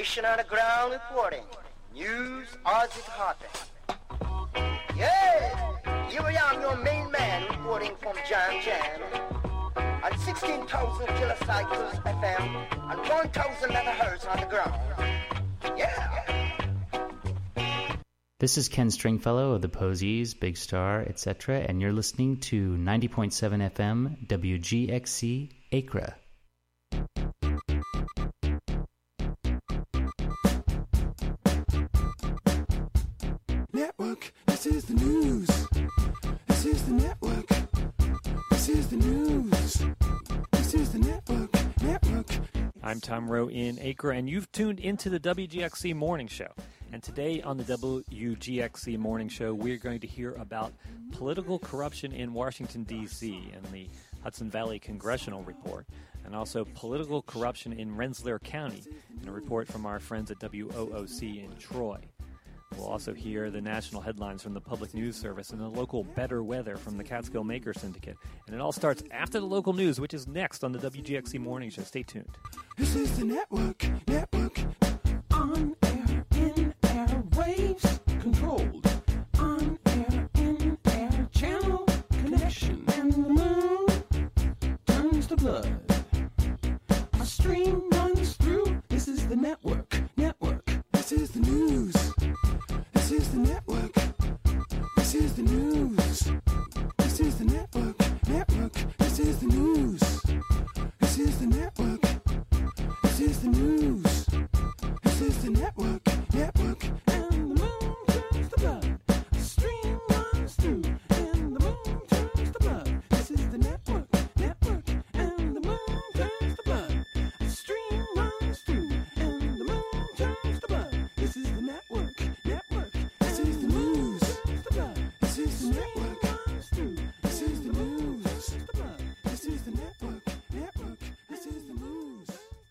Station on the ground reporting. News as it happens. Yeah, here I am, your main man, reporting from Jam at 16,000 kilocycles FM and 1,000 megahertz on the ground. Yeah. This is Ken Stringfellow of the Posies, Big Star, etc., and you're listening to 90.7 FM WGXC Acre. Network, this is the news. This is the network. This is the news. This is the network. I'm Tom Rowe in Acre, and you've tuned into the WGXC Morning Show. And today on the WGXC Morning Show, we're going to hear about political corruption in Washington, D.C. and the Hudson Valley Congressional Report, and also political corruption in Rensselaer County in a report from our friends at WOOC in Troy. We'll also hear the national headlines from the Public News Service and the local Better Weather from the Catskill Maker Syndicate. And it all starts after the local news, which is next on the WGXC Morning Show. Stay tuned. This is the network. On air, in air, waves controlled. On air, in air, channel connection. And the moon turns to blood. A stream runs through. This is the network. This is the news. This is the network. This is the news. This is the network. This is the news. This is the network. This is the news. This is the network. And the moon turns to blood. A stream runs through. And the moon turns to blood. This is the network. And the moon turns to blood. A stream runs through. And the moon turns to blood. This is the network. This is the news. This is the network. This is the news. This is the network. This is the news.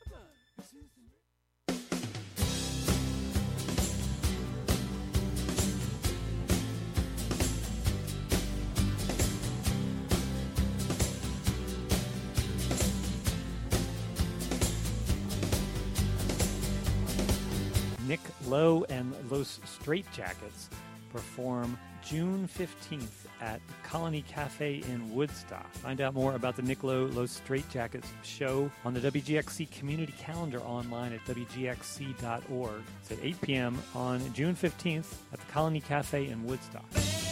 Nick Lowe and Los Straitjackets perform June 15th at Colony Cafe in Woodstock. Find out more about the Nick Lowe, Los Straitjackets show on the WGXC community calendar online at WGXC.org. It's at 8 p.m. on June 15th at the Colony Cafe in Woodstock.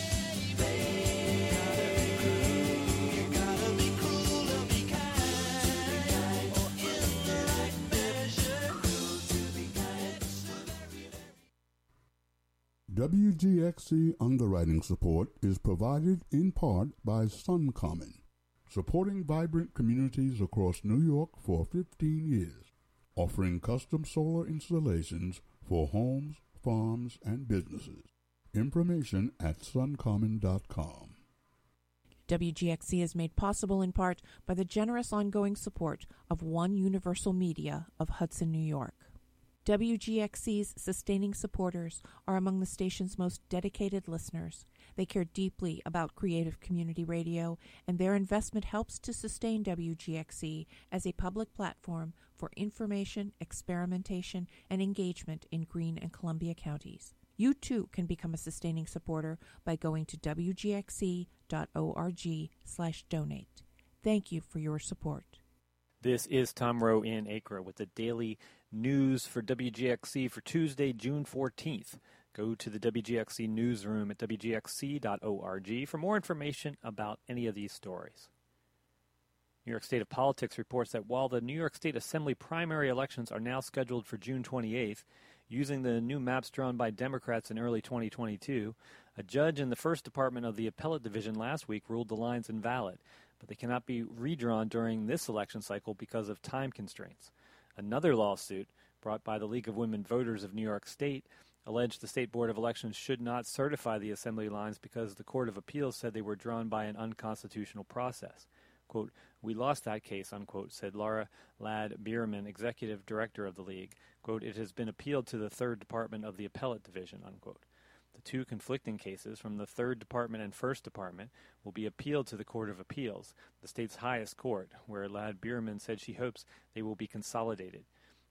WGXC underwriting support is provided in part by SunCommon, supporting vibrant communities across New York for 15 years, offering custom solar installations for homes, farms, and businesses. Information at suncommon.com. WGXC is made possible in part by the generous ongoing support of One Universal Media of Hudson, New York. WGXC's sustaining supporters are among the station's most dedicated listeners. They care deeply about creative community radio, and their investment helps to sustain WGXC as a public platform for information, experimentation, and engagement in Greene and Columbia counties. You too can become a sustaining supporter by going to wgxc.org/donate. Thank you for your support. This is Tom Rowe in Acre with the daily news for WGXC for Tuesday, June 14th. Go to the WGXC newsroom at wgxc.org for more information about any of these stories. New York State of Politics reports that while the New York State Assembly primary elections are now scheduled for June 28th, using the new maps drawn by Democrats in early 2022, a judge in the First Department of the Appellate Division last week ruled the lines invalid, but they cannot be redrawn during this election cycle because of time constraints. Another lawsuit, brought by the League of Women Voters of New York State, alleged the State Board of Elections should not certify the assembly lines because the Court of Appeals said they were drawn by an unconstitutional process. Quote, "We lost that case," unquote, said Laura Ladd Bierman, executive director of the League. Quote, "It has been appealed to the Third Department of the Appellate Division," unquote. The two conflicting cases from the Third Department and First Department will be appealed to the Court of Appeals, the state's highest court, where Ladd Bierman said she hopes they will be consolidated.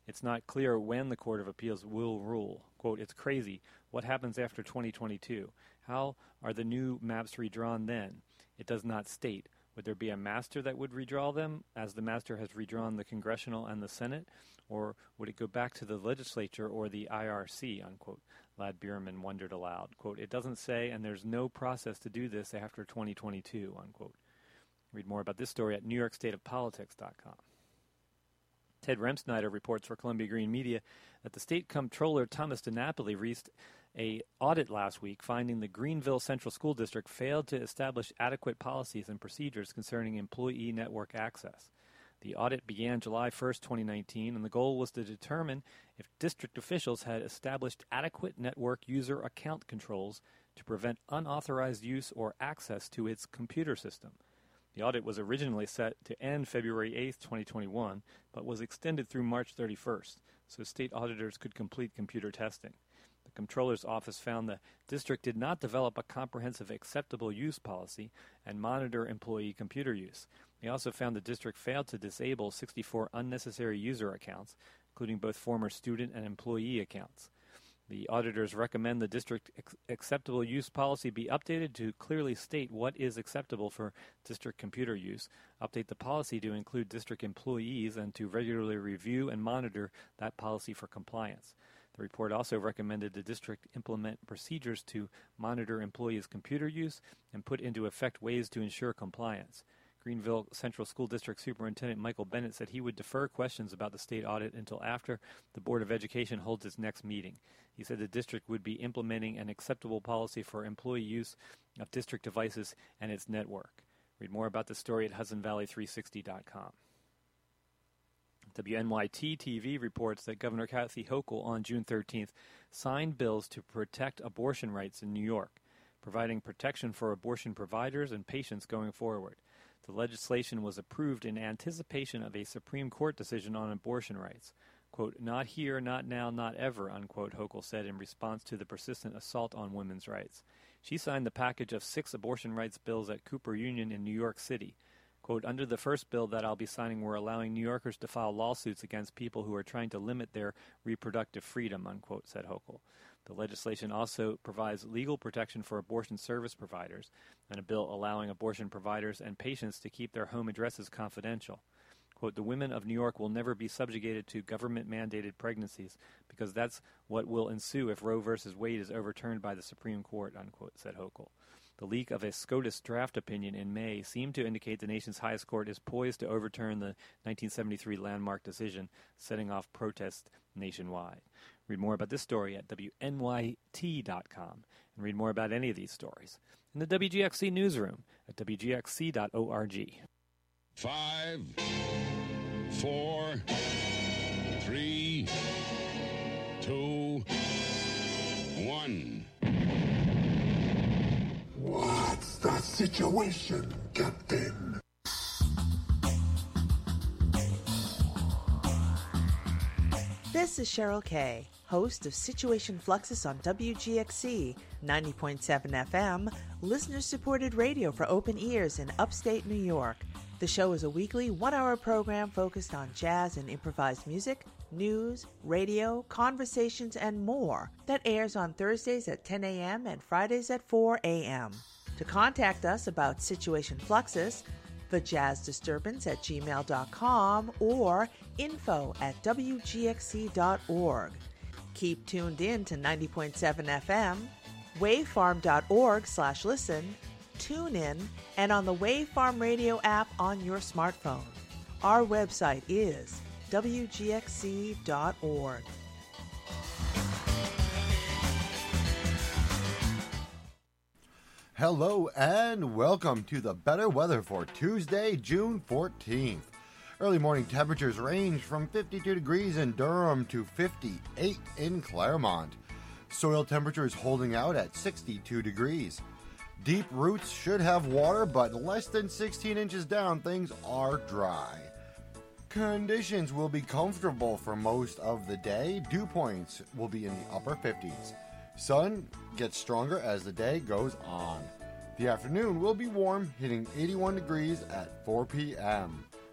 It's not clear when the Court of Appeals will rule. Quote, it's crazy. What happens after 2022? How are the new maps redrawn then? It does not state. Would there be a master that would redraw them, as the master has redrawn the congressional and the Senate? Or would it go back to the legislature or the IRC, unquote? Lad Bierman wondered aloud. Quote, it doesn't say, and there's no process to do this after 2022, unquote. Read more about this story at NewYorkStateOfPolitics.com. Ted Remsnyder reports for Columbia Green Media that the state comptroller Thomas DiNapoli released an audit last week finding the Greenville Central School District failed to establish adequate policies and procedures concerning employee network access. The audit began July 1st, 2019, and the goal was to determine if district officials had established adequate network user account controls to prevent unauthorized use or access to its computer system. The audit was originally set to end February 8th, 2021, but was extended through March 31st, so state auditors could complete computer testing. The Comptroller's Office found the district did not develop a comprehensive acceptable use policy and monitor employee computer use. They also found the district failed to disable 64 unnecessary user accounts, including both former student and employee accounts. The auditors recommend the district acceptable use policy be updated to clearly state what is acceptable for district computer use, update the policy to include district employees, and to regularly review and monitor that policy for compliance. The report also recommended the district implement procedures to monitor employees' computer use and put into effect ways to ensure compliance. Greenville Central School District Superintendent Michael Bennett said he would defer questions about the state audit until after the Board of Education holds its next meeting. He said the district would be implementing an acceptable policy for employee use of district devices and its network. Read more about this story at HudsonValley360.com. WNYT-TV reports that Governor Kathy Hochul on June 13th signed bills to protect abortion rights in New York, providing protection for abortion providers and patients going forward. The legislation was approved in anticipation of a Supreme Court decision on abortion rights. Quote, not here, not now, not ever, unquote, Hochul said in response to the persistent assault on women's rights. She signed the package of 6 abortion rights bills at Cooper Union in New York City. Quote, under the first bill that I'll be signing, we're allowing New Yorkers to file lawsuits against people who are trying to limit their reproductive freedom, unquote, said Hochul. The legislation also provides legal protection for abortion service providers and a bill allowing abortion providers and patients to keep their home addresses confidential. Quote, the women of New York will never be subjugated to government-mandated pregnancies because that's what will ensue if Roe v. Wade is overturned by the Supreme Court, unquote, said Hochul. The leak of a SCOTUS draft opinion in May seemed to indicate the nation's highest court is poised to overturn the 1973 landmark decision, setting off protests nationwide. Read more about this story at WNYT.com, and read more about any of these stories in the WGXC newsroom at WGXC.org. 5, 4, 3, 2, 1. What's the situation, Captain? This is Cheryl Kay, host of Situation Fluxus on WGXC 90.7 FM, listener-supported radio for open ears in upstate New York. The show is a weekly one-hour program focused on jazz and improvised music, news, radio, conversations, and more that airs on Thursdays at 10 a.m. and Fridays at 4 a.m. To contact us about Situation Fluxus, the Jazz Disturbance at gmail.com or info@wgxc.org. Keep tuned in to 90.7 FM, wavefarm.org/listen, tune in, and on the Wavefarm radio app on your smartphone. Our website is wgxc.org. Hello and welcome to the better weather for Tuesday, June 14th. Early morning temperatures range from 52 degrees in Durham to 58 in Claremont. Soil temperature is holding out at 62 degrees. Deep roots should have water, but less than 16 inches down, things are dry. Conditions will be comfortable for most of the day. Dew points will be in the upper 50s. Sun gets stronger as the day goes on. The afternoon will be warm, hitting 81 degrees at 4 p.m.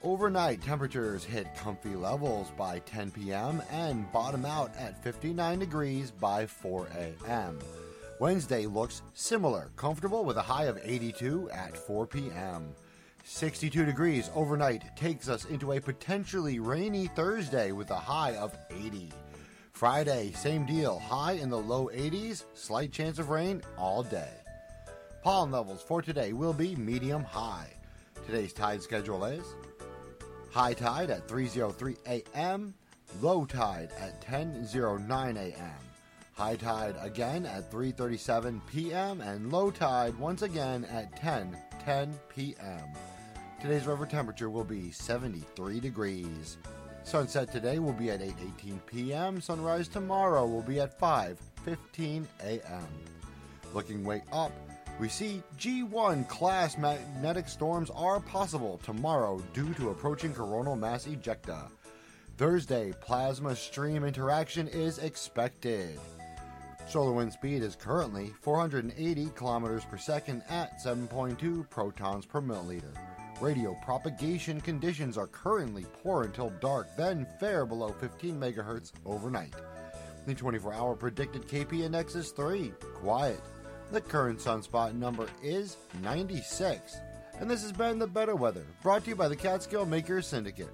Overnight, temperatures hit comfy levels by 10 p.m. and bottom out at 59 degrees by 4 a.m. Wednesday looks similar, comfortable with a high of 82 at 4 p.m. 62 degrees overnight takes us into a potentially rainy Thursday with a high of 80. Friday, same deal, high in the low 80s, slight chance of rain all day. Pollen levels for today will be medium high. Today's tide schedule is high tide at 3:03 a.m., low tide at 10:09 a.m., high tide again at 3:37 p.m., and low tide once again at 10:10 p.m. Today's river temperature will be 73 degrees. Sunset today will be at 8:18 p.m. Sunrise tomorrow will be at 5:15 a.m. Looking way up, we see G1 class magnetic storms are possible tomorrow due to approaching coronal mass ejecta. Thursday, plasma stream interaction is expected. Solar wind speed is currently 480 kilometers per second at 7.2 protons per milliliter. Radio propagation conditions are currently poor until dark, then fair below 15 megahertz overnight. The 24-hour predicted KP index is 3, quiet. The current sunspot number is 96. And this has been The Better Weather, brought to you by the Catskill Makers Syndicate.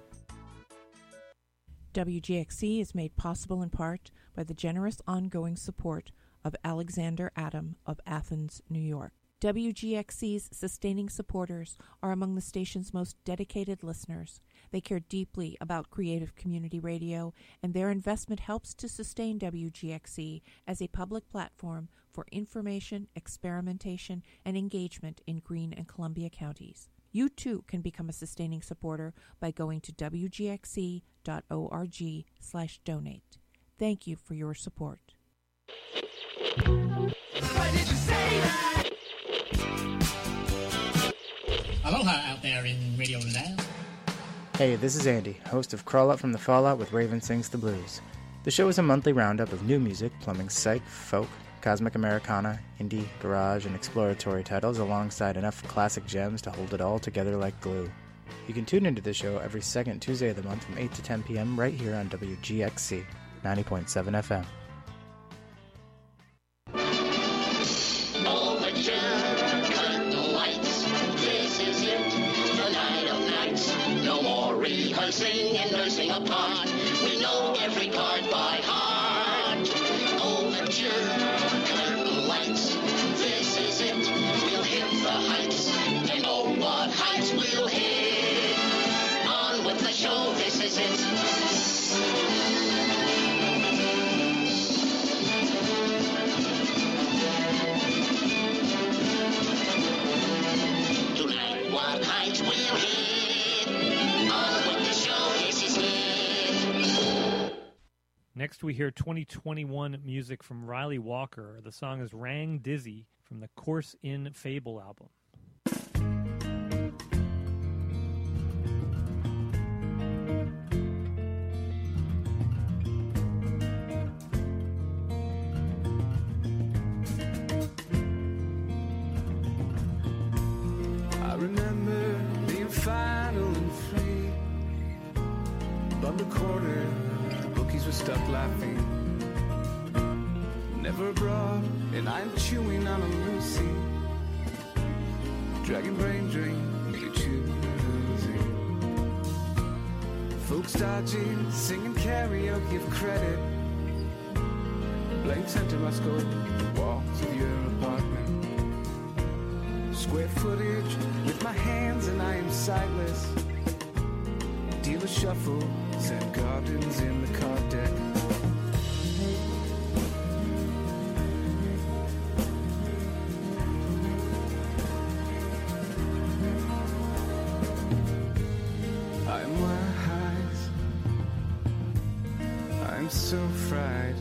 WGXC is made possible in part by the generous ongoing support of Alexander Adam of Athens, New York. WGXC's sustaining supporters are among the station's most dedicated listeners. They care deeply about creative community radio, and their investment helps to sustain WGXC as a public platform for information, experimentation, and engagement in Greene and Columbia counties. You too can become a sustaining supporter by going to wgxc.org/donate. Thank you for your support. Why did you say that? Aloha out there in Radio Land. Hey, this is Andy, host of Crawl Up from the Fallout with Raven Sings the Blues. The show is a monthly roundup of new music, plumbing, psych, folk, cosmic Americana, indie, garage, and exploratory titles alongside enough classic gems to hold it all together like glue. You can tune into the show every second Tuesday of the month from 8 to 10 p.m. right here on WGXC 90.7 FM. Rehearsing and nursing a part. We know every card by heart. Overture, curtain lights. This is it. We'll hit the heights. And oh, what heights we'll hit. On with the show. This is it. Tonight, what heights we'll hit. Next, we hear 2021 music from Riley Walker. The song is Rang Dizzy from the Course in Fable album. I remember being final and free above the corner. Bookies were stuck laughing, never abroad, and I'm chewing on a Lucy. Dragon brain drain, you choosing. Folks dodging, singing karaoke of credit. Blank center my scope, the walls of your apartment. Square footage with my hands and I am sightless. Dealer shuffles and gardens in the card deck. I'm wise, I'm so fried,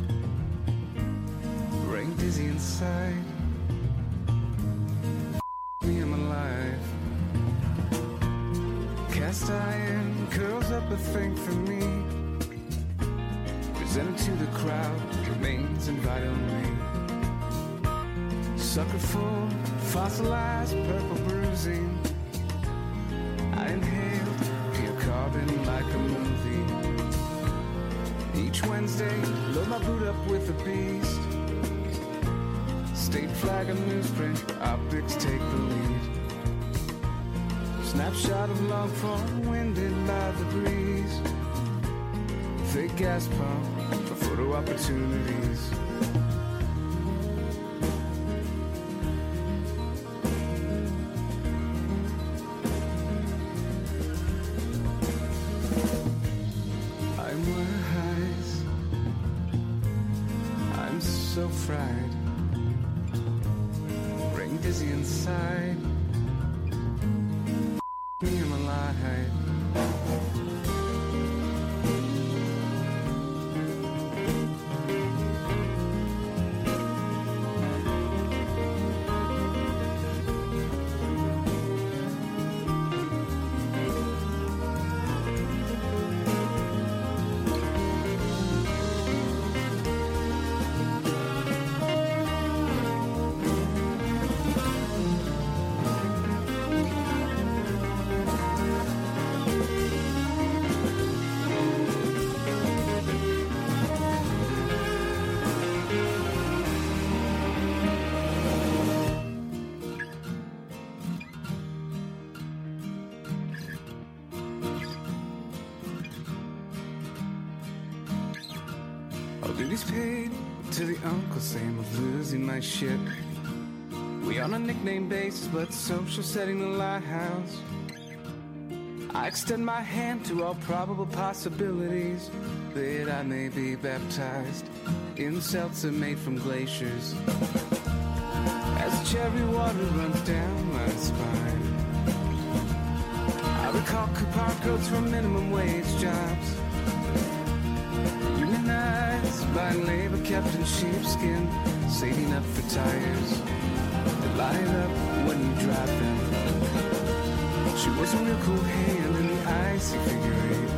brain dizzy inside. Me, I'm alive. Cast iron curls up a thing for me. Presented to the crowd, remains invite only. Sucker full, fossilized purple bruising. I inhaled starting like a movie. Each Wednesday, load my boot up with a beast. State flag and newsprint, optics take the lead. Snapshot of long form, winded by the breeze. Fake gas pump for photo opportunities. I'm wise, I'm so fried, brain dizzy inside. Me, I'm alive. All duties paid to the Uncle Sam of losing my shit. We on a nickname basis, but social setting the lighthouse. I extend my hand to all probable possibilities that I may be baptized in seltzer made from glaciers. As cherry water runs down my spine, I recall coupon codes from minimum wage jobs. Unionized by labor kept in sheepskin, saving up for tires that light up when you drive them. She was a real cool hand in the icy figure eight.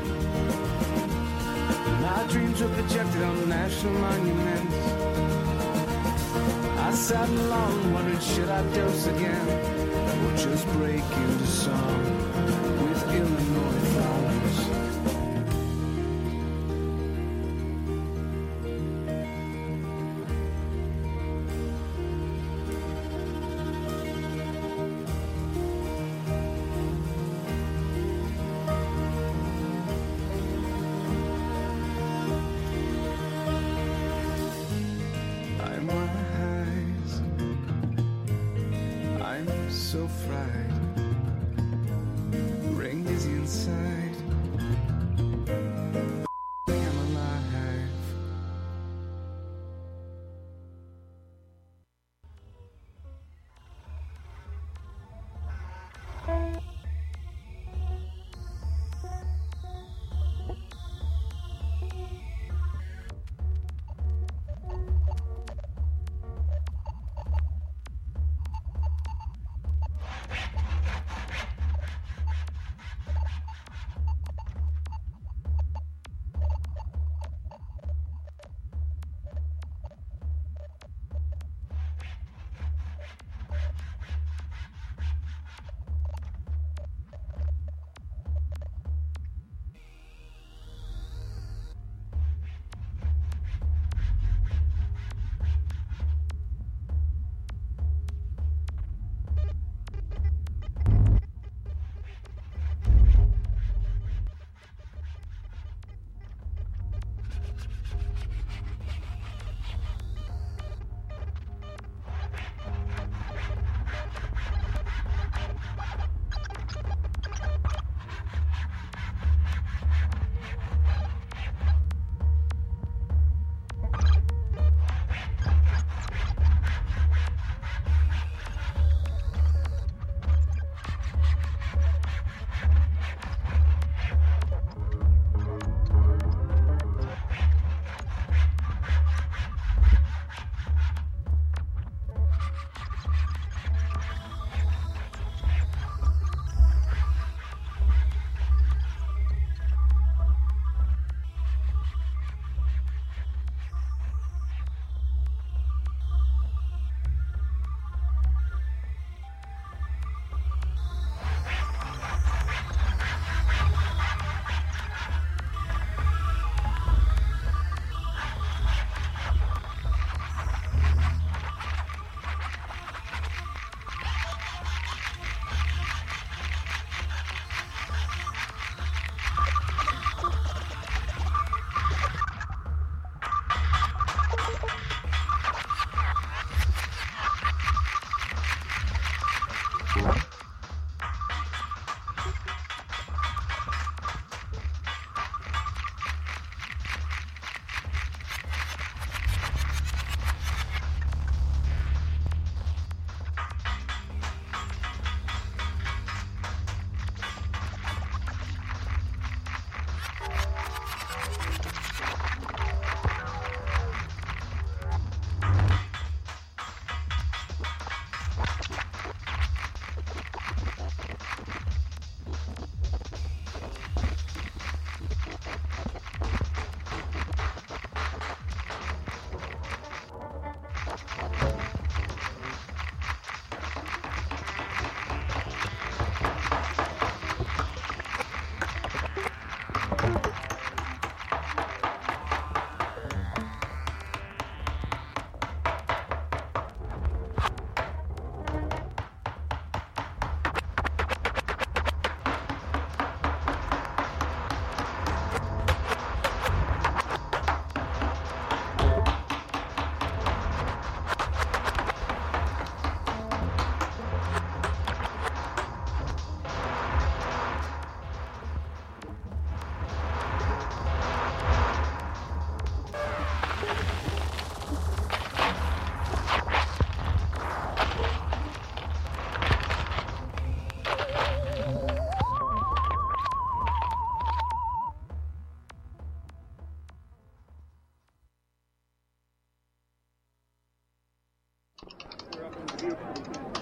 My dreams were projected on national monuments. I sat along wondering, should I dose again or just break into song with Illinois flowers? So fried, brain dizzy inside. I'm alive.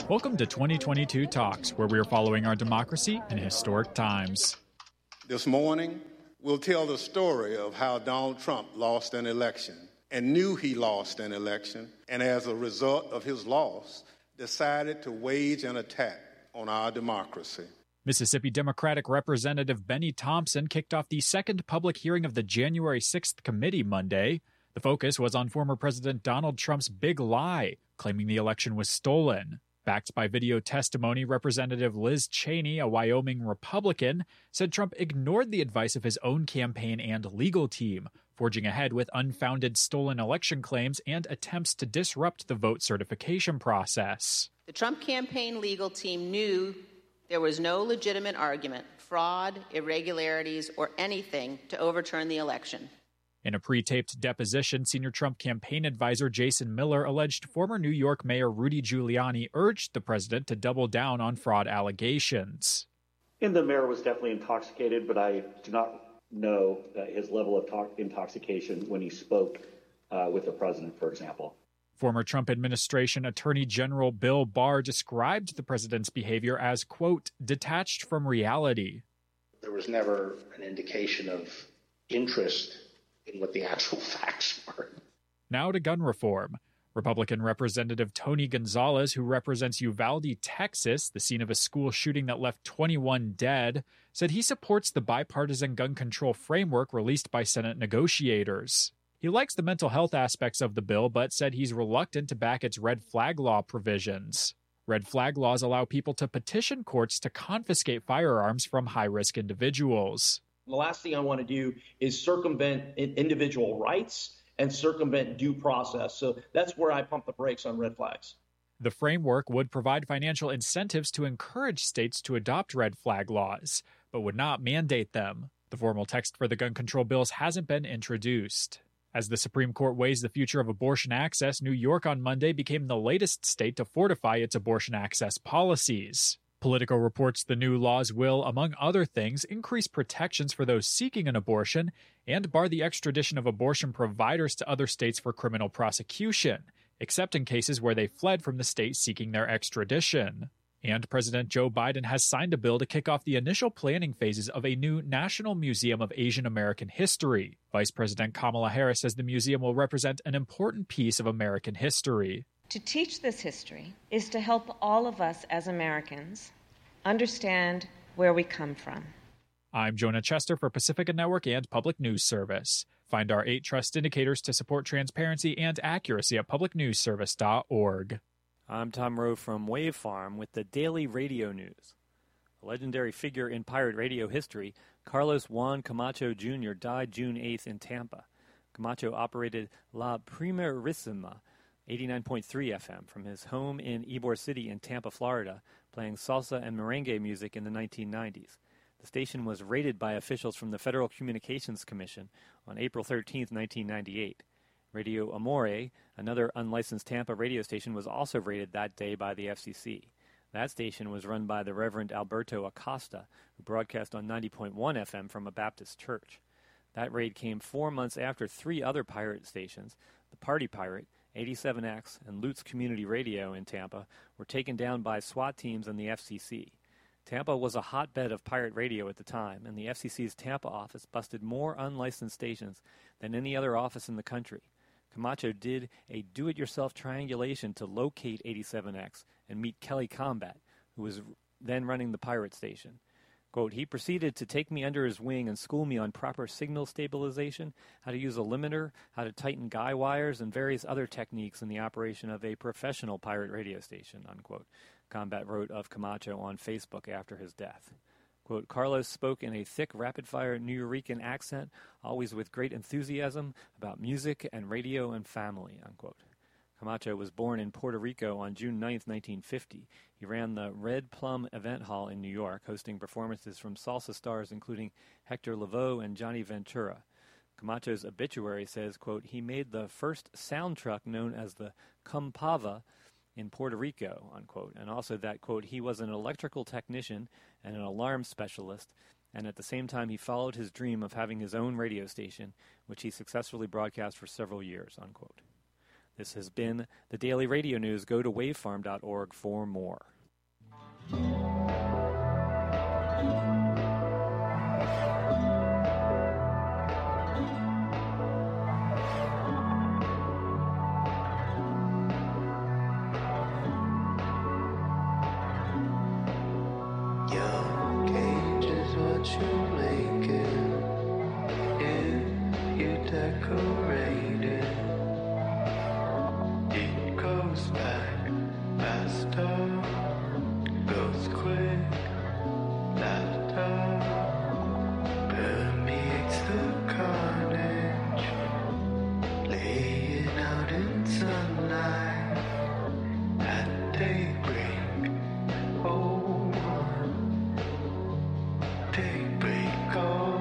Welcome to 2022 Talks, where we are following our democracy in historic times. This morning, we'll tell the story of how Donald Trump lost an election and knew he lost an election, and as a result of his loss, decided to wage an attack on our democracy. Mississippi Democratic Representative Benny Thompson kicked off the second public hearing of the January 6th committee Monday. The focus was on former President Donald Trump's big lie, claiming the election was stolen. Backed by video testimony, Representative Liz Cheney, a Wyoming Republican, said Trump ignored the advice of his own campaign and legal team, forging ahead with unfounded stolen election claims and attempts to disrupt the vote certification process. The Trump campaign legal team knew there was no legitimate argument, fraud, irregularities, or anything to overturn the election. In a pre-taped deposition, senior Trump campaign advisor Jason Miller alleged former New York Mayor Rudy Giuliani urged the president to double down on fraud allegations. And the mayor was definitely intoxicated, but I do not know his level of intoxication when he spoke with the president, for example. Former Trump administration Attorney General Bill Barr described the president's behavior as, quote, detached from reality. There was never an indication of interest in what the actual facts were. Now to gun reform. Republican Representative Tony Gonzalez, who represents Uvalde, Texas, the scene of a school shooting that left 21 dead, said he supports the bipartisan gun control framework released by Senate negotiators. He likes the mental health aspects of the bill, but said he's reluctant to back its red flag law provisions. Red flag laws allow people to petition courts to confiscate firearms from high-risk individuals. The last thing I want to do is circumvent individual rights and circumvent due process. So that's where I pump the brakes on red flags. The framework would provide financial incentives to encourage states to adopt red flag laws, but would not mandate them. The formal text for the gun control bills hasn't been introduced. As the Supreme Court weighs the future of abortion access, New York on Monday became the latest state to fortify its abortion access policies. Politico reports the new laws will, among other things, increase protections for those seeking an abortion and bar the extradition of abortion providers to other states for criminal prosecution, except in cases where they fled from the state seeking their extradition. And President Joe Biden has signed a bill to kick off the initial planning phases of a new National Museum of Asian American History. Vice President Kamala Harris says the museum will represent an important piece of American history. To teach this history is to help all of us as Americans understand where we come from. I'm Jonah Chester for Pacifica Network and Public News Service. Find our 8 trust indicators to support transparency and accuracy at publicnewsservice.org. I'm Tom Rowe from Wave Farm with the Daily Radio News. A legendary figure in pirate radio history, Carlos Juan Camacho Jr. died June 8th in Tampa. Camacho operated La Primerísima 89.3 FM from his home in Ybor City in Tampa, Florida, playing salsa and merengue music in the 1990s. The station was raided by officials from the Federal Communications Commission on April 13, 1998. Radio Amore, another unlicensed Tampa radio station, was also raided that day by the FCC. That station was run by the Reverend Alberto Acosta, who broadcast on 90.1 FM from a Baptist church. That raid came 4 months after 3 other pirate stations, the Party Pirate, 87X, and Lutz Community Radio in Tampa, were taken down by SWAT teams and the FCC. Tampa was a hotbed of pirate radio at the time, and the FCC's Tampa office busted more unlicensed stations than any other office in the country. Camacho did a do-it-yourself triangulation to locate 87X and meet Kelly Combat, who was then running the pirate station. Quote, he proceeded to take me under his wing and school me on proper signal stabilization, how to use a limiter, how to tighten guy wires, and various other techniques in the operation of a professional pirate radio station, unquote. Combat wrote of Camacho on Facebook after his death. Quote, Carlos spoke in a thick, rapid-fire Nuyorican accent, always with great enthusiasm about music and radio and family, unquote. Camacho was born in Puerto Rico on June 9, 1950. He ran the Red Plum Event Hall in New York, hosting performances from salsa stars including Hector Lavoe and Johnny Ventura. Camacho's obituary says, quote, he made the first sound truck known as the Compava in Puerto Rico, unquote, and also that, quote, he was an electrical technician and an alarm specialist, and at the same time he followed his dream of having his own radio station, which he successfully broadcast for several years, unquote. This has been the Daily Radio News. Go to wavefarm.org for more. Your cage is what you make it. If you decorate it, it goes back faster, goes quick, laughter permeates the carnage, laying out in sunlight at daybreak. Oh, daybreak. Oh.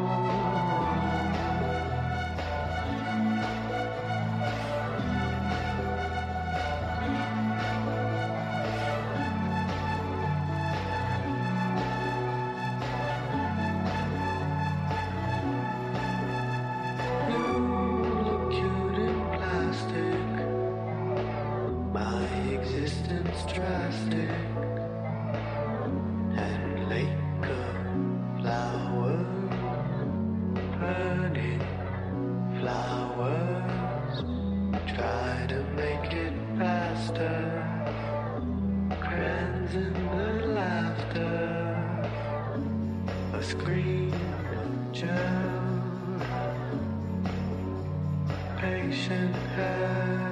Drastic and lake of flowers, burning flowers. Try to make it faster. Crayons in the laughter, a scream of gel, patient hell.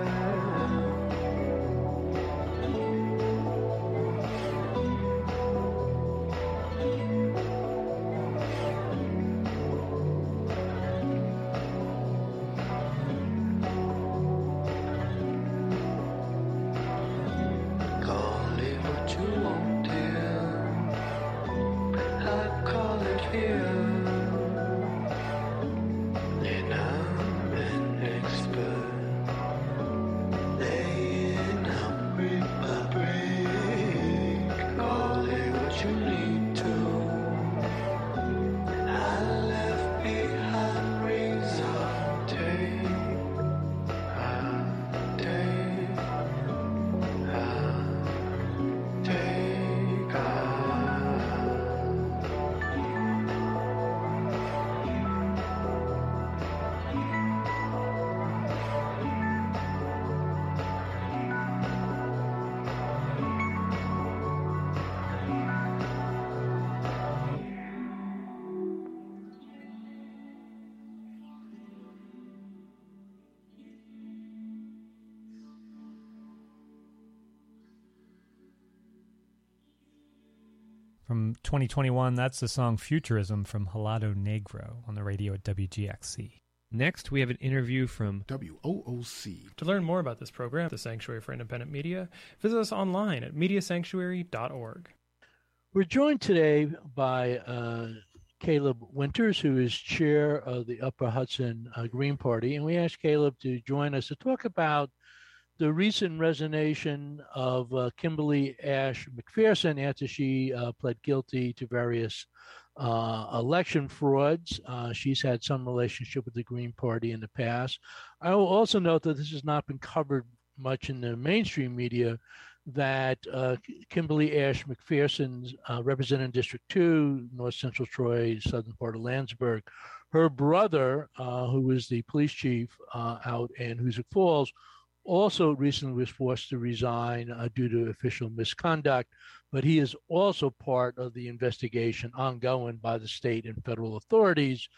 From 2021, that's the song Futurism from Helado Negro on the radio at WGXC. Next, we have an interview from WOOC. To learn more about this program, the Sanctuary for Independent Media, visit us online at mediasanctuary.org. We're joined today by Caleb Winters, who is chair of the Upper Hudson Green Party, and we asked Caleb to join us to talk about the recent resignation of Kimberly Ash McPherson after she pled guilty to various election frauds. She's had some relationship with the Green Party in the past. I will also note that this has not been covered much in the mainstream media, that Kimberly Ash McPherson's representing District 2, North Central Troy, southern part of Landsberg, her brother, who is the police chief out in Hoosick Falls, also recently was forced to resign due to official misconduct, but he is also part of the investigation ongoing by the state and federal authorities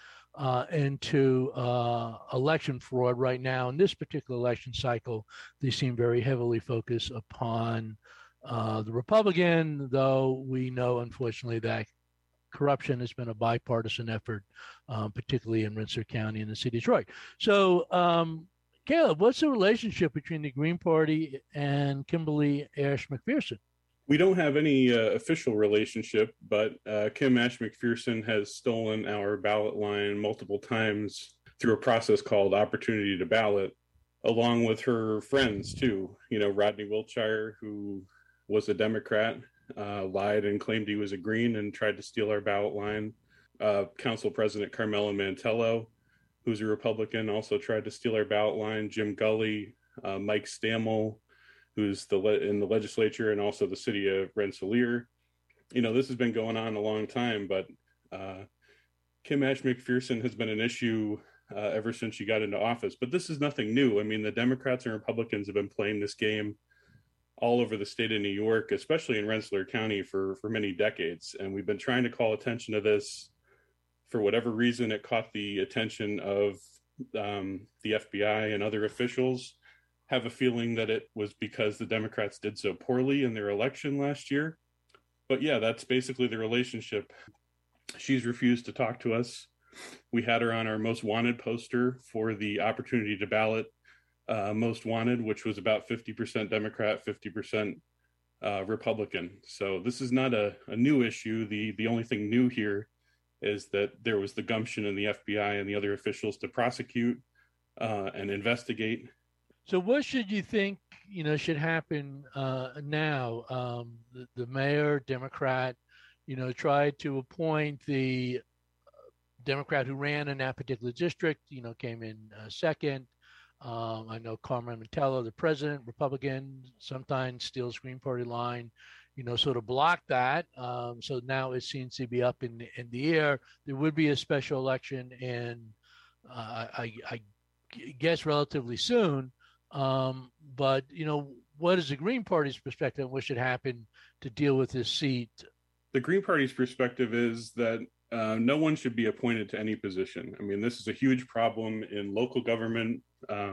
into election fraud right now. In this particular election cycle, they seem very heavily focused upon the Republican, though we know, unfortunately, that corruption has been a bipartisan effort, particularly in Rensselaer County and the city of Detroit. So, Caleb, what's the relationship between the Green Party and Kimberly Ash McPherson? We don't have any official relationship, but Kim Ash McPherson has stolen our ballot line multiple times through a process called Opportunity to Ballot, along with her friends, too. You know, Rodney Wiltshire, who was a Democrat, lied and claimed he was a Green and tried to steal our ballot line. Council President Carmelo Mantello, who's a Republican, also tried to steal our ballot line. Jim Gully, Mike Stammel, who's in the legislature, and also the city of Rensselaer. This has been going on a long time, but Kim Ash McPherson has been an issue ever since she got into office. But this is nothing new. I mean, the Democrats and Republicans have been playing this game all over the state of New York, especially in Rensselaer County for many decades. And we've been trying to call attention to this. For whatever reason, it caught the attention of the FBI and other officials. Have a feeling that it was because the Democrats did so poorly in their election last year. But yeah, that's basically the relationship. She's refused to talk to us. We had her on our most wanted poster for the opportunity to ballot most wanted, which was about 50% Democrat, 50% Republican. So this is not a new issue. The only thing new here is that there was the gumption in the FBI and the other officials to prosecute and investigate. So what should you think, should happen now? The mayor, Democrat, tried to appoint the Democrat who ran in that particular district, came in second. I know Carmen Mantello, the president, Republican, sometimes steals Green Party line, sort of blocked that. So now it seems to be up in the air. There would be a special election in, I guess, relatively soon. But, what is the Green Party's perspective on what should happen to deal with this seat? The Green Party's perspective is that no one should be appointed to any position. I mean, this is a huge problem in local government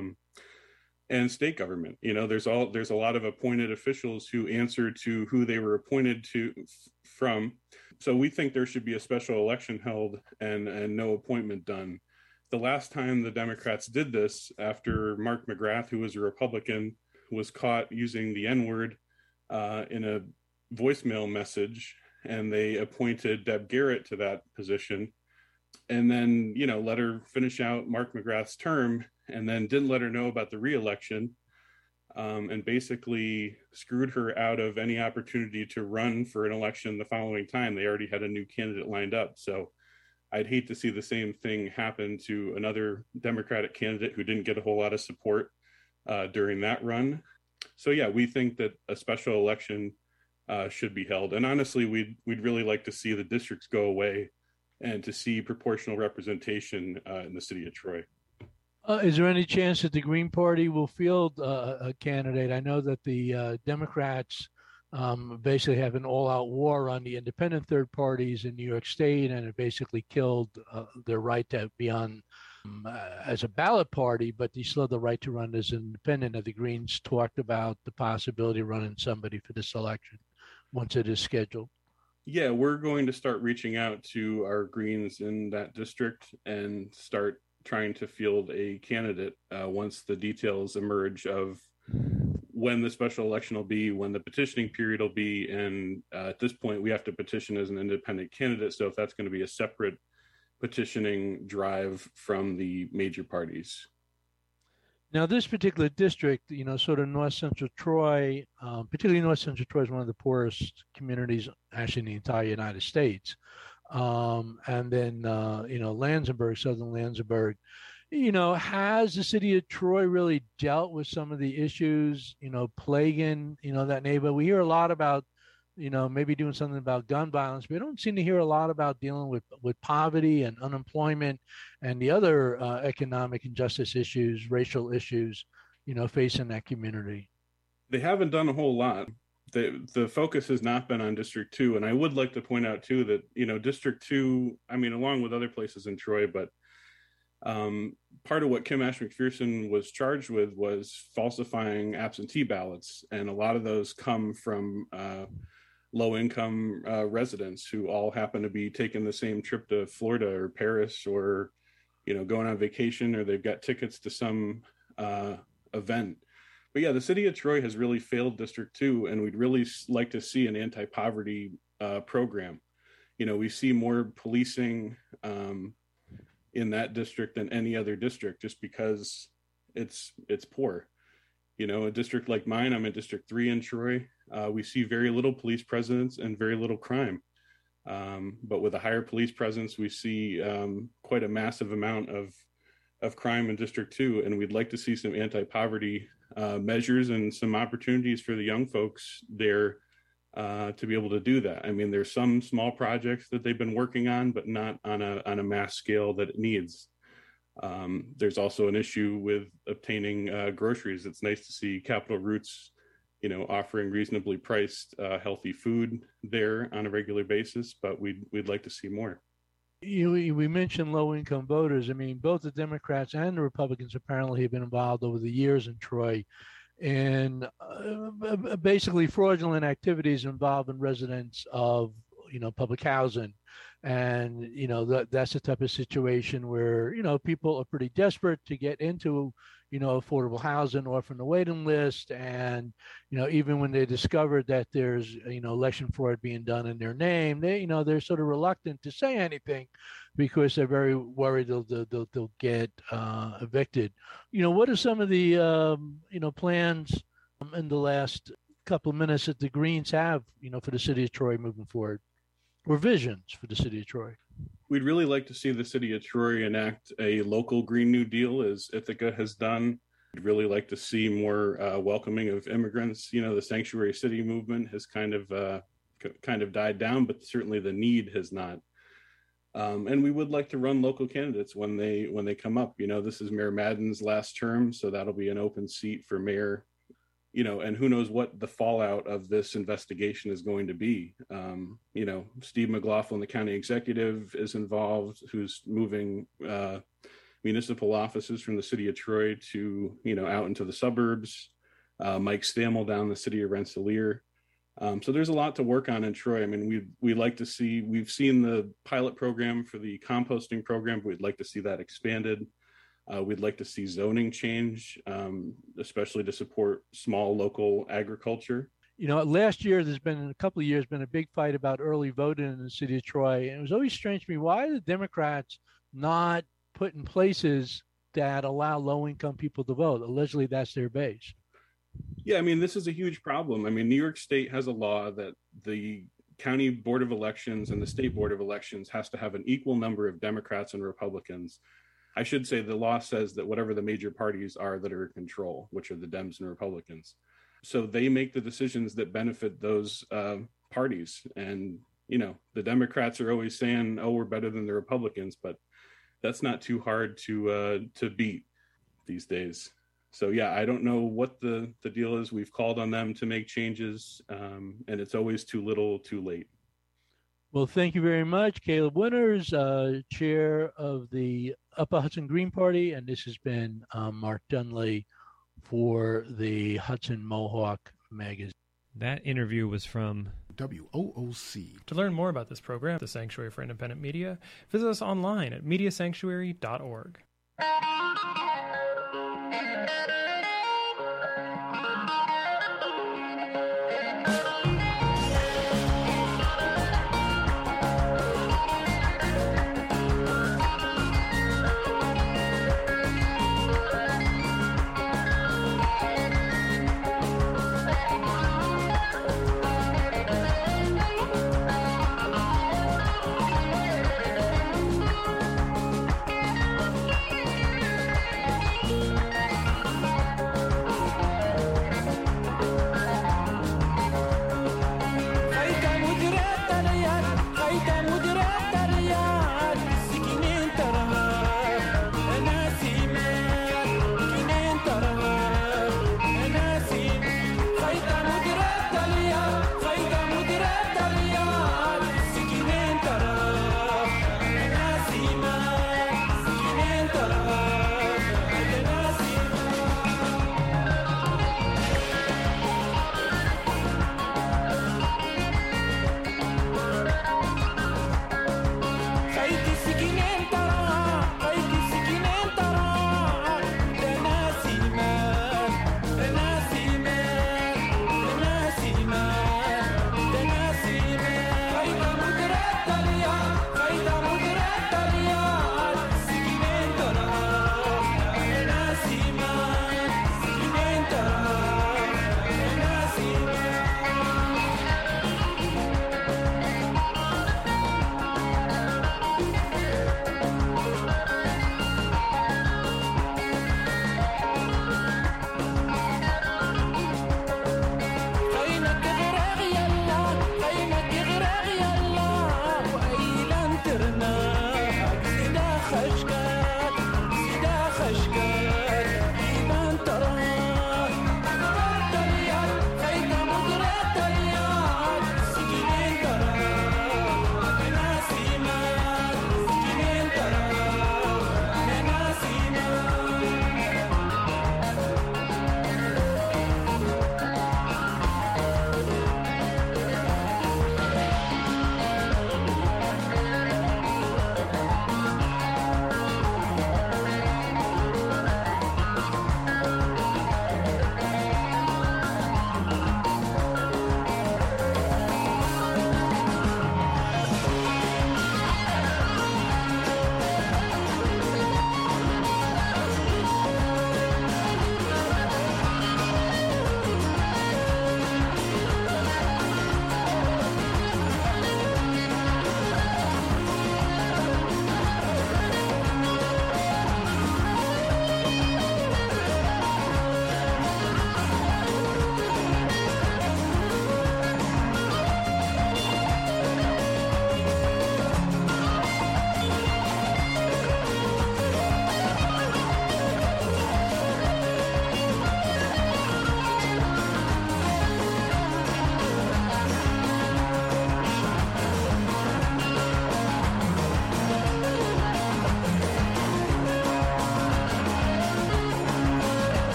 and state government. There's a lot of appointed officials who answer to who they were appointed from. So we think there should be a special election held and no appointment done. The last time the Democrats did this, after Mark McGrath, who was a Republican, was caught using the N-word in a voicemail message, and they appointed Deb Garrett to that position, and then, let her finish out Mark McGrath's term, and then didn't let her know about the re-election, and basically screwed her out of any opportunity to run for an election the following time. They already had a new candidate lined up. So I'd hate to see the same thing happen to another Democratic candidate who didn't get a whole lot of support during that run. So yeah, we think that a special election should be held. And honestly, we'd really like to see the districts go away and to see proportional representation in the city of Troy. Is there any chance that the Green Party will field a candidate? I know that the Democrats basically have an all-out war on the independent third parties in New York State, and it basically killed their right to be on as a ballot party, but they still have the right to run as an independent. And the Greens talked about the possibility of running somebody for this election once it is scheduled. Yeah, we're going to start reaching out to our Greens in that district and start trying to field a candidate once the details emerge of when the special election will be, when the petitioning period will be. And at this point, we have to petition as an independent candidate. So if that's going to be a separate petitioning drive from the major parties. Now, this particular district, sort of North Central Troy, particularly North Central Troy is one of the poorest communities actually in the entire United States. And then, Lansingburgh, Southern Lansingburgh, has the city of Troy really dealt with some of the issues, plaguing, that neighborhood? We hear a lot about, maybe doing something about gun violence, but we don't seem to hear a lot about dealing with poverty and unemployment and the other economic injustice issues, racial issues, facing that community. They haven't done a whole lot. The focus has not been on District 2. And I would like to point out, too, that, District 2, along with other places in Troy, but part of what Kim Ash McPherson was charged with was falsifying absentee ballots. And a lot of those come from low-income residents who all happen to be taking the same trip to Florida or Paris or, going on vacation, or they've got tickets to some event. But yeah, the city of Troy has really failed District 2, and we'd really like to see an anti-poverty program. We see more policing in that district than any other district just because it's poor. A district like mine, I'm in District 3 in Troy. We see very little police presence and very little crime. But with a higher police presence, we see quite a massive amount of of crime in District 2, and we'd like to see some anti-poverty measures and some opportunities for the young folks there to be able to do that. I mean, there's some small projects that they've been working on, but not on a mass scale that it needs. There's also an issue with obtaining groceries. It's nice to see Capital Roots, offering reasonably priced, healthy food there on a regular basis, but we'd like to see more. We mentioned low-income voters. I mean, both the Democrats and the Republicans apparently have been involved over the years in Troy in basically fraudulent activities involving residents of, public housing. And, that's the type of situation where, people are pretty desperate to get into, affordable housing or from the waiting list. And, even when they discover that there's, election fraud being done in their name, they're sort of reluctant to say anything because they're very worried they'll get evicted. What are some of the, plans in the last couple of minutes that the Greens have, for the city of Troy moving forward, or visions for the city of Troy? We'd really like to see the city of Troy enact a local Green New Deal, as Ithaca has done. We'd really like to see more welcoming of immigrants. The sanctuary city movement has kind of died down, but certainly the need has not. And we would like to run local candidates when they come up. This is Mayor Madden's last term, so that'll be an open seat for mayor. And who knows what the fallout of this investigation is going to be. Steve McLaughlin, the county executive, is involved, who's moving municipal offices from the city of Troy to, out into the suburbs. Mike Stamel down the city of Rensselaer. So there's a lot to work on in Troy. I mean, we'd like to see, we've seen the pilot program for the composting program, but we'd like to see that expanded. We'd like to see zoning change, especially to support small local agriculture. Last year, there's been a couple of years, been a big fight about early voting in the city of Troy. And it was always strange to me, why are the Democrats not put in places that allow low-income people to vote? Allegedly, that's their base. Yeah, I mean, this is a huge problem. I mean, New York State has a law that the county board of elections and the state board of elections has to have an equal number of Democrats and Republicans. I should say the law says that whatever the major parties are that are in control, which are the Dems and Republicans. So they make the decisions that benefit those parties. And, the Democrats are always saying, oh, we're better than the Republicans, but that's not too hard to beat these days. So, yeah, I don't know what the deal is. We've called on them to make changes, and it's always too little, too late. Well, thank you very much, Caleb Winters, chair of the Upper Hudson Green Party, and this has been Mark Dunley for the Hudson Mohawk Magazine. That interview was from WOOC. To learn more about this program, the Sanctuary for Independent Media, visit us online at mediasanctuary.org.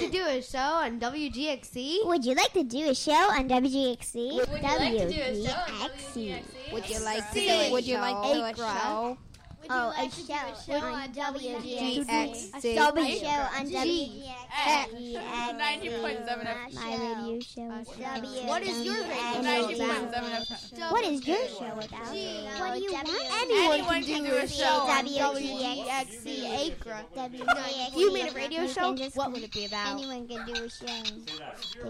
to do a show on WGXC? Would you like to do a show on WGXC? Would you like to do a show on WGXC? Would you like to do a show? Would you like to do a show? Oh, a show on WGXC. WGXC. A show on WGXC. 90.7 FM. My radio show. What is your radio? 90.7 FM. What is your show about? What do you want? Anyone can do a show on WGXC Acre. If you made a radio show, what would it be about? Anyone can do a show.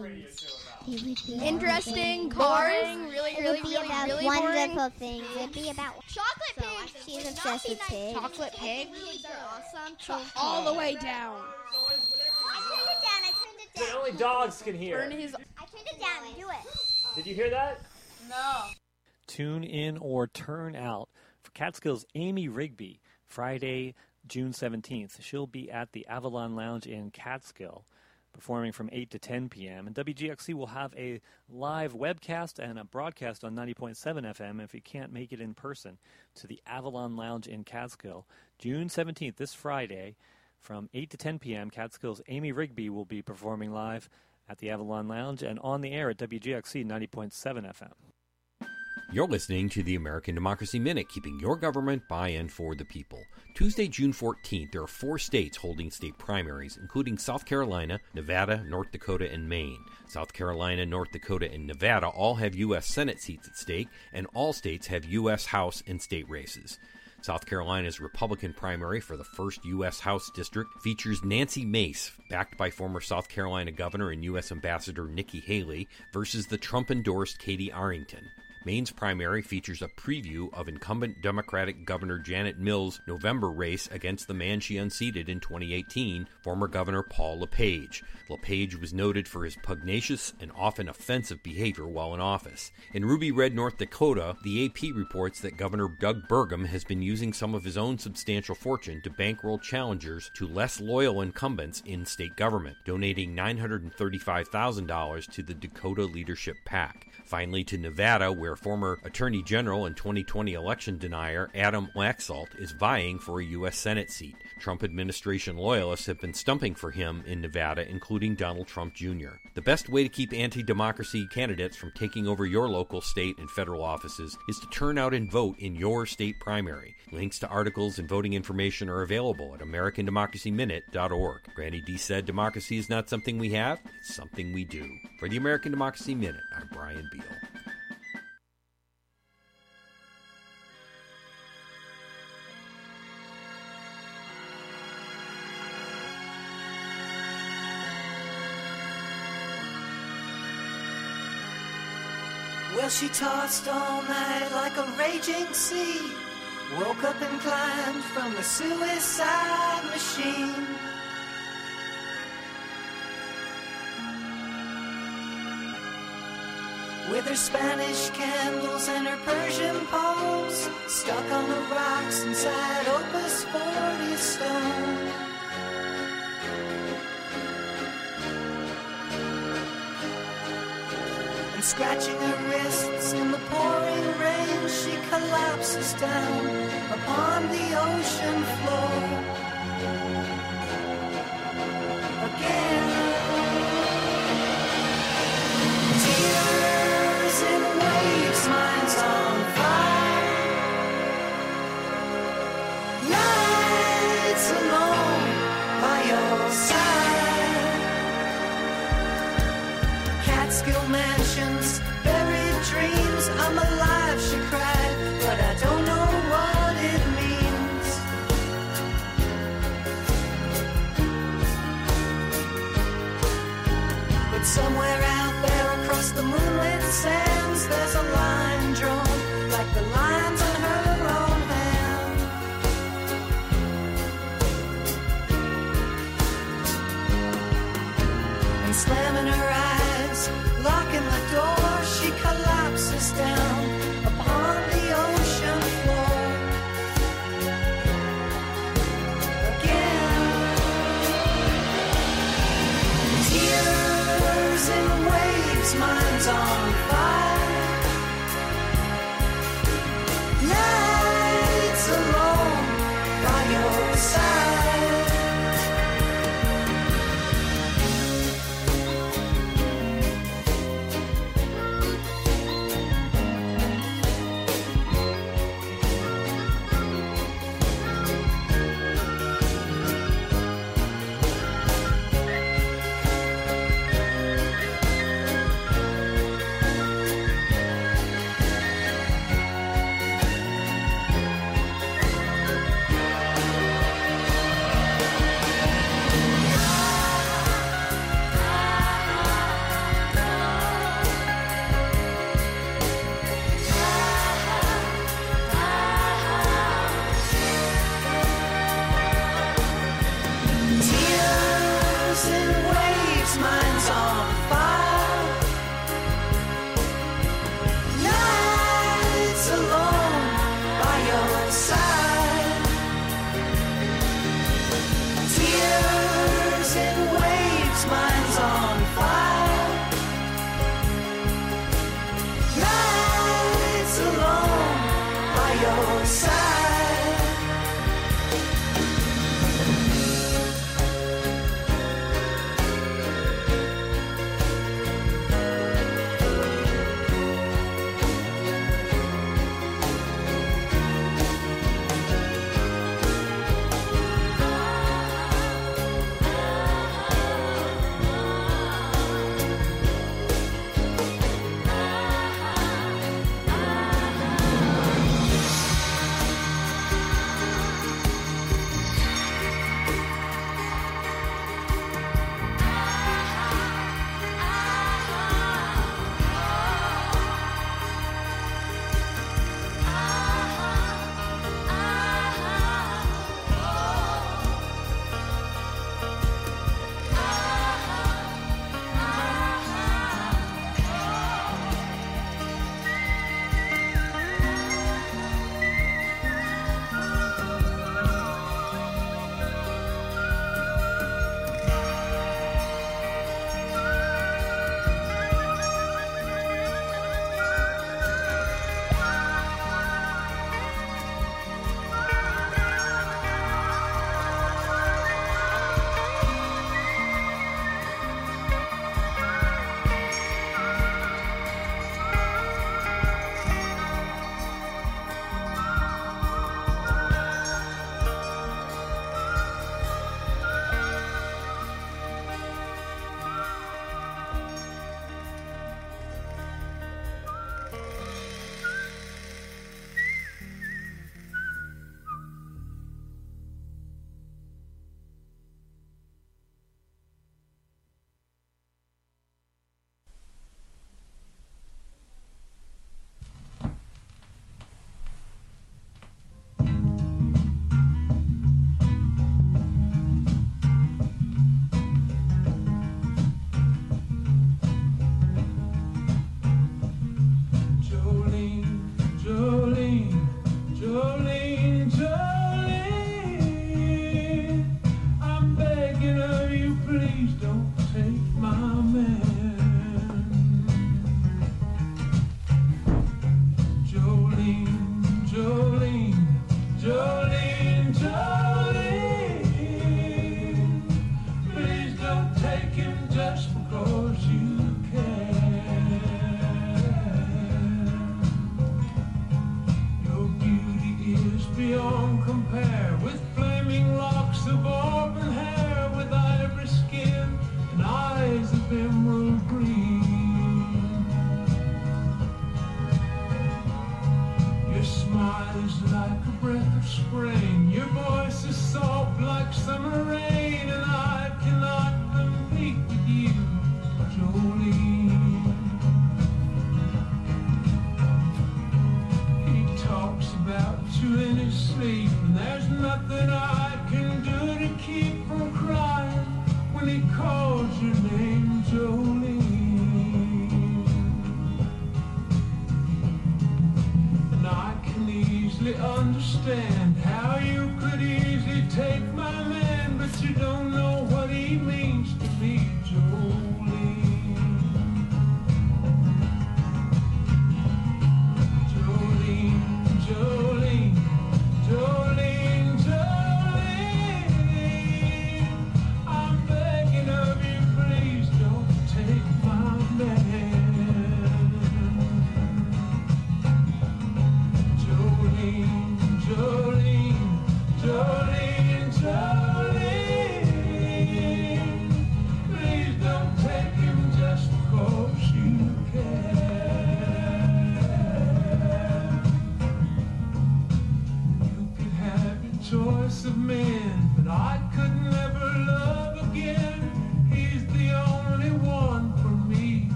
Interesting, boring, really wonderful things. It'd be about chocolate pigs. She's obsessed with pigs. Chocolate pigs. Pigs are awesome. All the way down. I turned it down. Only dogs can hear. I turned it down. Do it. Did you hear that? No. Tune in or turn out for Catskills' Amy Rigby, Friday, June 17th. She'll be at the Avalon Lounge in Catskill, performing from 8 to 10 p.m. And WGXC will have a live webcast and a broadcast on 90.7 FM if you can't make it in person to the Avalon Lounge in Catskill. June 17th, this Friday, from 8 to 10 p.m., Catskills' Amy Rigby will be performing live at the Avalon Lounge and on the air at WGXC 90.7 FM. You're listening to the American Democracy Minute, keeping your government by and for the people. Tuesday, June 14th, there are 4 states holding state primaries, including South Carolina, Nevada, North Dakota, and Maine. South Carolina, North Dakota, and Nevada all have U.S. Senate seats at stake, and all states have U.S. House and state races. South Carolina's Republican primary for the 1st U.S. House District features Nancy Mace, backed by former South Carolina Governor and U.S. Ambassador Nikki Haley, versus the Trump-endorsed Katie Arrington. Maine's primary features a preview of incumbent Democratic Governor Janet Mills' November race against the man she unseated in 2018, former Governor Paul LePage. LePage was noted for his pugnacious and often offensive behavior while in office. In Ruby Red, North Dakota, the AP reports that Governor Doug Burgum has been using some of his own substantial fortune to bankroll challengers to less loyal incumbents in state government, donating $935,000 to the Dakota Leadership PAC. Finally, to Nevada, where former Attorney General and 2020 election denier Adam Laxalt is vying for a U.S. Senate seat. Trump administration loyalists have been stumping for him in Nevada, including Donald Trump Jr. The best way to keep anti-democracy candidates from taking over your local, state, and federal offices is to turn out and vote in your state primary. Links to articles and voting information are available at AmericanDemocracyMinute.org. Granny D said democracy is not something we have, it's something we do. For the American Democracy Minute, I'm Brian Beal. Well, she tossed all night like a raging sea, woke up and climbed from the suicide machine. With her Spanish candles and her Persian poems, stuck on the rocks inside Opus 40 stone. And scratching her wrists in the pouring rain, she collapses down upon the ocean floor. Again, tears in waves, mine's on fire. Nights alone by your side. Catskill mansions, buried dreams. I'm alive, she cried, but I don't know what it means. your side.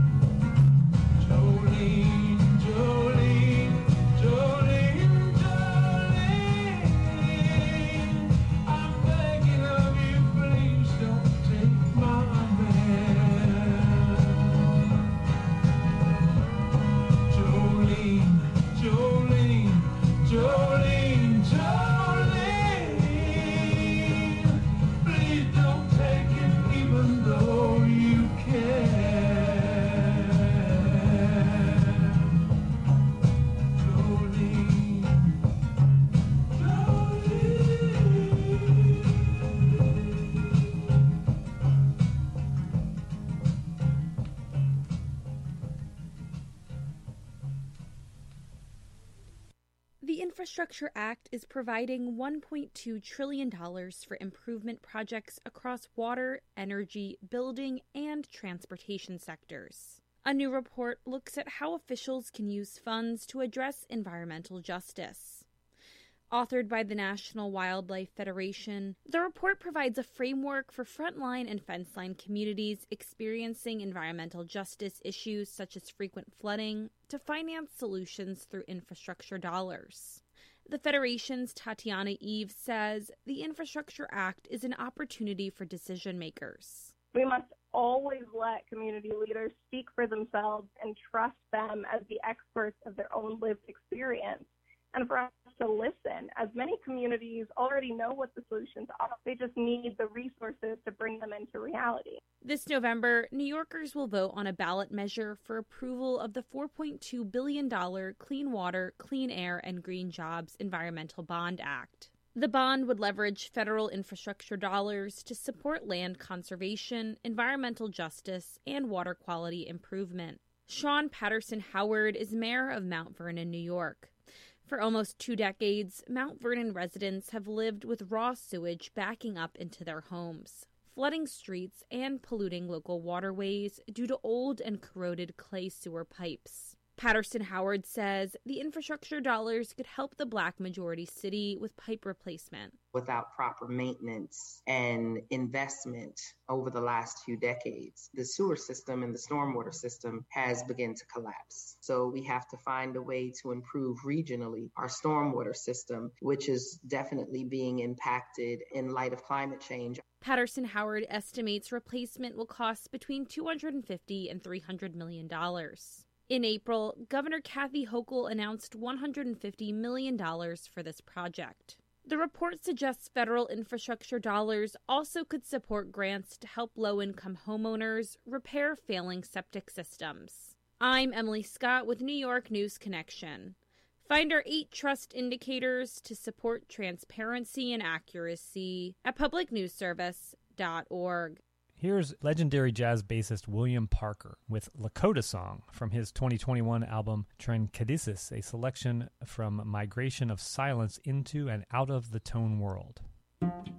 Jolene, Jolene, Jolene. The Infrastructure Act is providing $1.2 trillion for improvement projects across water, energy, building, and transportation sectors. A new report looks at how officials can use funds to address environmental justice. Authored by the National Wildlife Federation, the report provides a framework for frontline and fenceline communities experiencing environmental justice issues such as frequent flooding to finance solutions through infrastructure dollars. The Federation's Tatiana Eves says the Infrastructure Act is an opportunity for decision makers. We must always let community leaders speak for themselves and trust them as the experts of their own lived experience. And for us to listen, as many communities already know what the solutions are. They just need the resources to bring them into reality. This November, New Yorkers will vote on a ballot measure for approval of the $4.2 billion Clean Water, Clean Air, and Green Jobs Environmental Bond Act. The bond would leverage federal infrastructure dollars to support land conservation, environmental justice, and water quality improvement. Sean Patterson Howard is mayor of Mount Vernon, New York. For almost 2 decades, Mount Vernon residents have lived with raw sewage backing up into their homes, flooding streets and polluting local waterways due to old and corroded clay sewer pipes. Patterson Howard says the infrastructure dollars could help the Black majority city with pipe replacement. Without proper maintenance and investment over the last few decades, the sewer system and the stormwater system has begun to collapse. So we have to find a way to improve regionally our stormwater system, which is definitely being impacted in light of climate change. Patterson Howard estimates replacement will cost between $250 and $300 million. In April, Governor Kathy Hochul announced $150 million for this project. The report suggests federal infrastructure dollars also could support grants to help low-income homeowners repair failing septic systems. I'm Emily Scott with New York News Connection. Find our 8 trust indicators to support transparency and accuracy at publicnewsservice.org. Here's legendary jazz bassist William Parker with Lakota Song from his 2021 album Trancadysis, a selection from Migration of Silence into and out of the Tone World.